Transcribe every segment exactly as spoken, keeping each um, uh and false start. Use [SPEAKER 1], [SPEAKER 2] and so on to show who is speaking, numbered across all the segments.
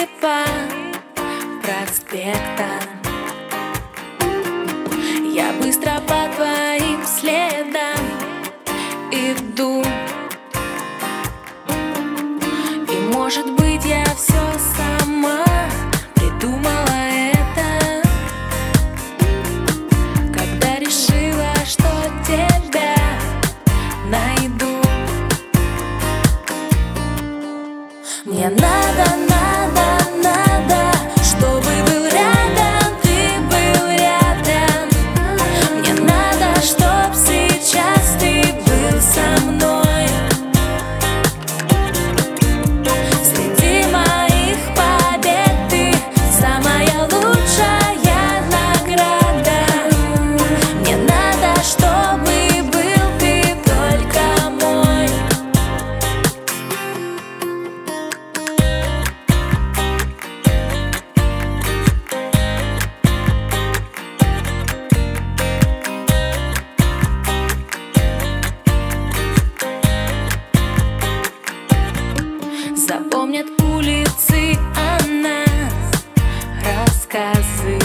[SPEAKER 1] идти по проспектам. Я быстро по твоим следам иду, и может быть я все сама придумала это, когда решила, что тебя найду. Мне надо, надо, надо, чтобы был рядом, ты был рядом. Мне надо, чтоб сейчас ты был со мной. Среди моих побед ты самая лучшая награда. Мне надо, чтобы был ты только мой. Запомнят улицы о нас рассказы,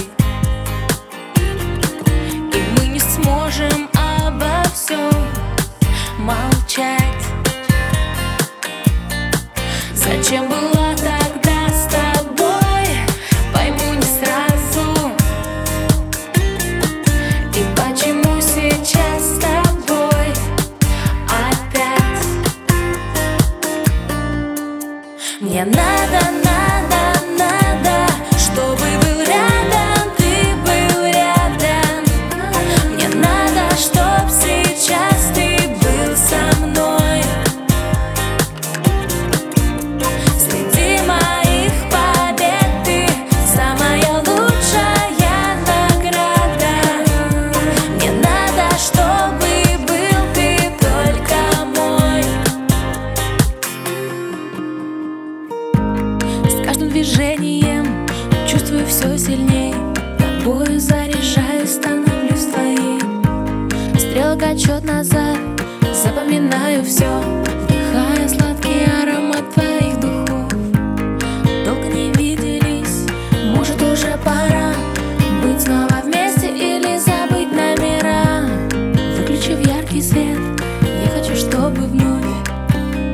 [SPEAKER 1] и мы не сможем обо всем молчать. Зачем была тогда с тобой, пойму не сразу. И почему сейчас с тобой опять? Мне надо, надо, надо, чтобы был рядом, ты был рядом. Мне надо, чтоб сейчас ты был со мной. Среди моих побед ты самая лучшая награда. Мне надо, чтобы был ты только мой. С каждым движением чувствую все сильней, тобою заряжаюсь, становлюсь твоей. Стрелка отсчет назад, запоминаю все, вдыхая сладкий аромат твоих духов. Долго не виделись, может уже пора быть снова вместе или забыть номера. Выключив яркий свет, я хочу, чтобы вновь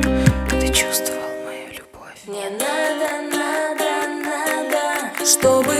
[SPEAKER 1] ты чувствовал мою любовь. Мне надо, надо, надо, чтобы